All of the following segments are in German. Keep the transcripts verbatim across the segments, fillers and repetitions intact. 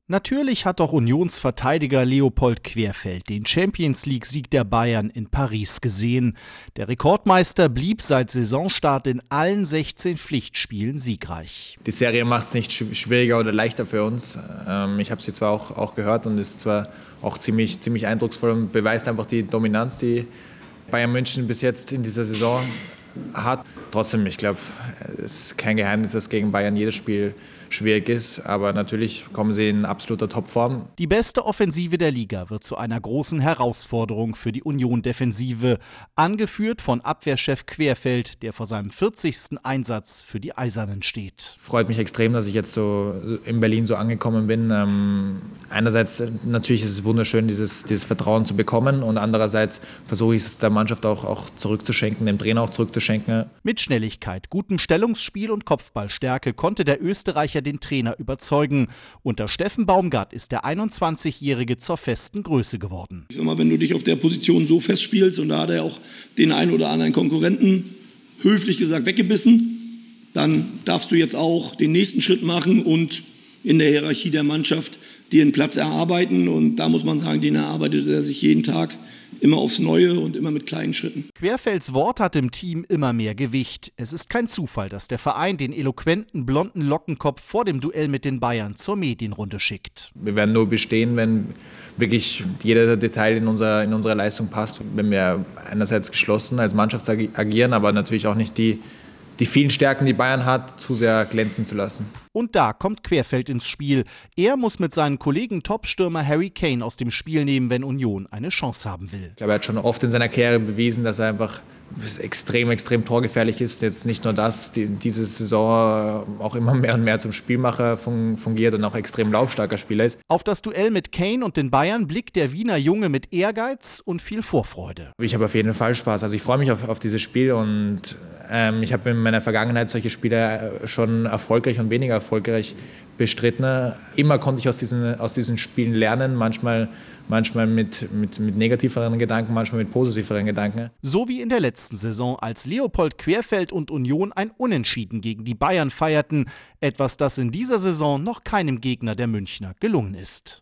Natürlich hat auch Unionsverteidiger Leopold Querfeld den Champions-League-Sieg der Bayern in Paris gesehen. Der Rekordmeister blieb seit Saisonstart in allen sechzehn Pflichtspielen siegreich. Die Serie macht es nicht schwieriger oder leichter für uns. Ähm, ich habe sie zwar auch, auch gehört und ist zwar auch ziemlich, ziemlich eindrucksvoll und beweist einfach die Dominanz, die Bayern München bis jetzt in dieser Saison hat. Trotzdem, ich glaube, es ist kein Geheimnis, dass gegen Bayern jedes Spiel schwierig ist, aber natürlich kommen sie in absoluter Topform. Die beste Offensive der Liga wird zu einer großen Herausforderung für die Union-Defensive, angeführt von Abwehrchef Querfeld, der vor seinem vierzigsten Einsatz für die Eisernen steht. Freut mich extrem, dass ich jetzt so in Berlin so angekommen bin. Ähm, einerseits natürlich ist es wunderschön, dieses, dieses Vertrauen zu bekommen, und andererseits versuche ich es der Mannschaft auch, auch zurückzuschenken, dem Trainer auch zurückzuschenken. Mit Schnelligkeit, gutem Stellungsspiel und Kopfballstärke konnte der Österreicher den Trainer überzeugen. Unter Steffen Baumgart ist der einundzwanzigjährige zur festen Größe geworden. Ich sag mal, wenn du dich auf der Position so festspielst, und da hat er auch den einen oder anderen Konkurrenten höflich gesagt weggebissen, dann darfst du jetzt auch den nächsten Schritt machen und in der Hierarchie der Mannschaft dir einen Platz erarbeiten. Und da muss man sagen, den erarbeitet er sich jeden Tag immer aufs Neue und immer mit kleinen Schritten. Querfelds Wort hat im Team immer mehr Gewicht. Es ist kein Zufall, dass der Verein den eloquenten, blonden Lockenkopf vor dem Duell mit den Bayern zur Medienrunde schickt. Wir werden nur bestehen, wenn wirklich jeder Detail in unserer, in unserer Leistung passt. Wenn wir einerseits geschlossen als Mannschaft agieren, aber natürlich auch nicht die die vielen Stärken, die Bayern hat, zu sehr glänzen zu lassen. Und da kommt Querfeld ins Spiel. Er muss mit seinen Kollegen Topstürmer Harry Kane aus dem Spiel nehmen, wenn Union eine Chance haben will. Ich glaube, er hat schon oft in seiner Karriere bewiesen, dass er einfach extrem, extrem torgefährlich ist. Jetzt nicht nur das, die, diese Saison auch immer mehr und mehr zum Spielmacher fungiert und auch extrem laufstarker Spieler ist. Auf das Duell mit Kane und den Bayern blickt der Wiener Junge mit Ehrgeiz und viel Vorfreude. Ich habe auf jeden Fall Spaß. Also ich freue mich auf, auf dieses Spiel, und ähm, ich habe in meiner Vergangenheit solche Spiele schon erfolgreich und weniger erfolgreich bestritten. Immer konnte ich aus diesen, aus diesen Spielen lernen, manchmal, manchmal mit, mit, mit negativeren Gedanken, manchmal mit positiveren Gedanken. So wie in der letzten Saison, als Leopold Querfeld und Union ein Unentschieden gegen die Bayern feierten. Etwas, das in dieser Saison noch keinem Gegner der Münchner gelungen ist.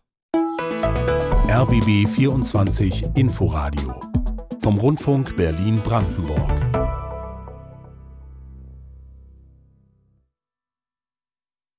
R B B vierundzwanzig Inforadio vom Rundfunk Berlin-Brandenburg.